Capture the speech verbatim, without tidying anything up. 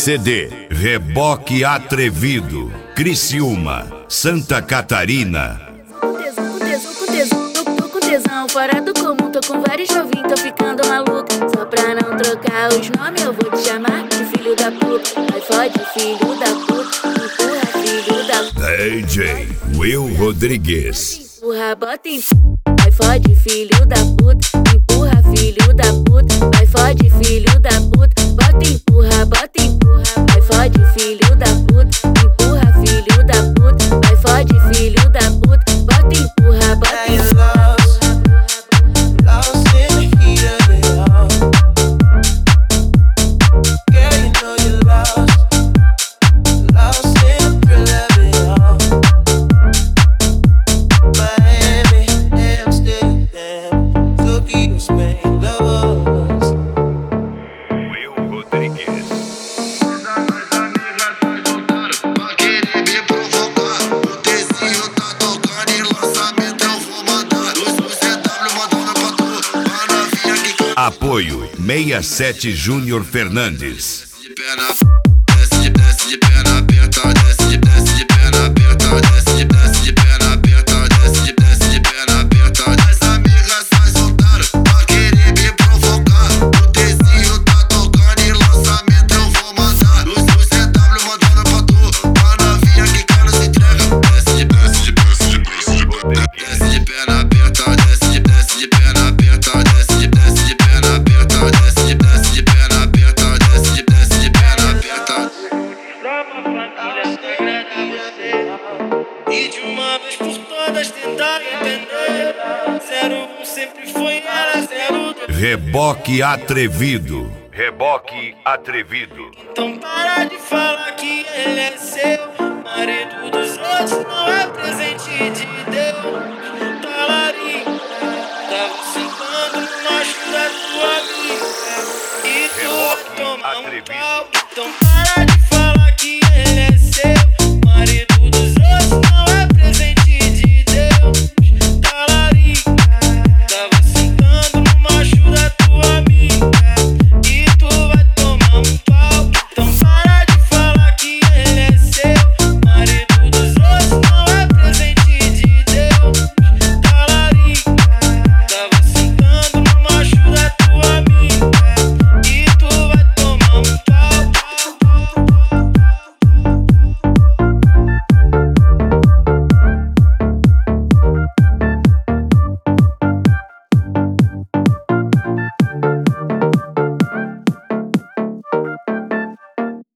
C D, Reboque Atrevido, Criciúma, Santa Catarina. Com tesão, com tesão, com tesão, tô, tô com tesão fora do comum, tô com vários novinhos, tô ficando maluca. Só pra não trocar os nomes, eu vou te chamar de filho da puta. Vai fode, filho da puta, empurra, filho da puta. D J Will Rodrigues. Empurra, bota em... Vai fode, filho da puta, empurra, filho da puta. Vai fode, filho da puta, bota empurra, bota empurra. Vai fode, filho da puta, empurra, filho da puta. Vai fode, filho da puta, bota empurra, bota empurra. Apoio sessenta e sete Júnior Fernandes. Desce de desce de perna aberta, desce de desce de perna aberta, desce de desce de perna aberta, desce de desce de perna aberta. As amigas sai soltaram pra querer me provocar. O Tzinho tá tocando e lançamento eu vou mandar. Os dois C W mandando pra tu, pra novinha que cara se entrega. Desce de desce de desce de desce de desce de perna aberta, desce de desce de perna aberta, desce de desce de perna aberta, desce de desce de perna aberta, desce de desce de perna aberta. E de uma vez por todas tentar entender. Zero um sempre foi, era zero dois. Reboque Atrevido. Reboque Atrevido. Então para de falar que ele é seu. Marido dos outros não é presente de Deus. Talarinho, tava sentando no macho da tua amiga. E tu toma um pau.